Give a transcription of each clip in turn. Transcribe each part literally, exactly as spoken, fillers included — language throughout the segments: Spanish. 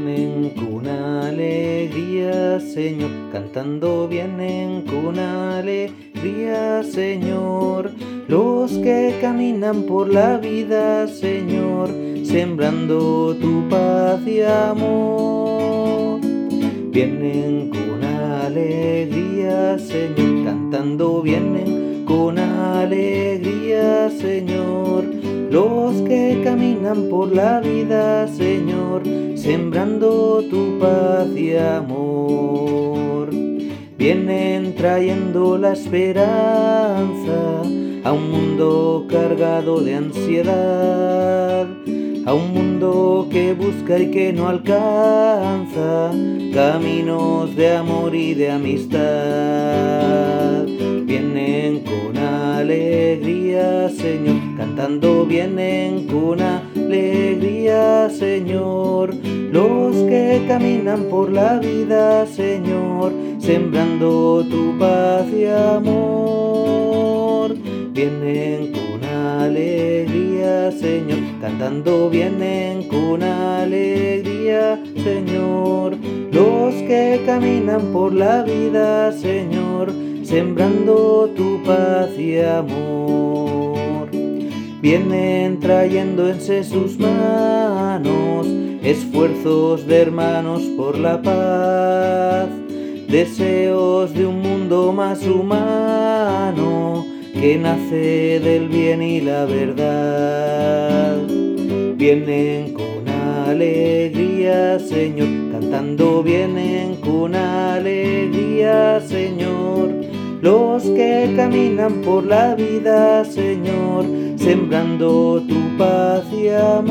Vienen con alegría, Señor, cantando vienen con alegría, Señor. Los que caminan por la vida, Señor, sembrando tu paz y amor. Vienen con alegría, Señor, cantando vienen con alegría, Señor. Los que caminan por la vida, Señor, sembrando tu paz y amor. Vienen trayendo la esperanza a un mundo cargado de ansiedad, a un mundo que busca y que no alcanza caminos de amor y de amistad. Vienen con alegría, Señor, cantando vienen con alegría, Señor. Los que caminan por la vida, Señor, sembrando tu paz y amor. Vienen con alegría, Señor, cantando vienen con alegría, Señor. Los que caminan por la vida, Señor, sembrando tu paz y amor. Vienen trayendo en sus manos esfuerzos de hermanos por la paz, deseos de un mundo más humano que nace del bien y la verdad. Vienen con alegría, Señor, cantando vienen con alegría, Señor. Los que caminan por la vida, Señor, sembrando tu paz y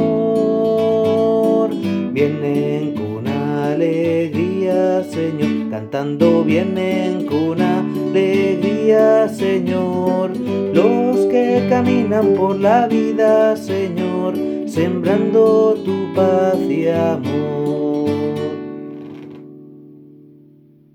amor. Vienen con alegría, Señor, cantando vienen con alegría, Señor. Los que caminan por la vida, Señor, sembrando tu paz y amor.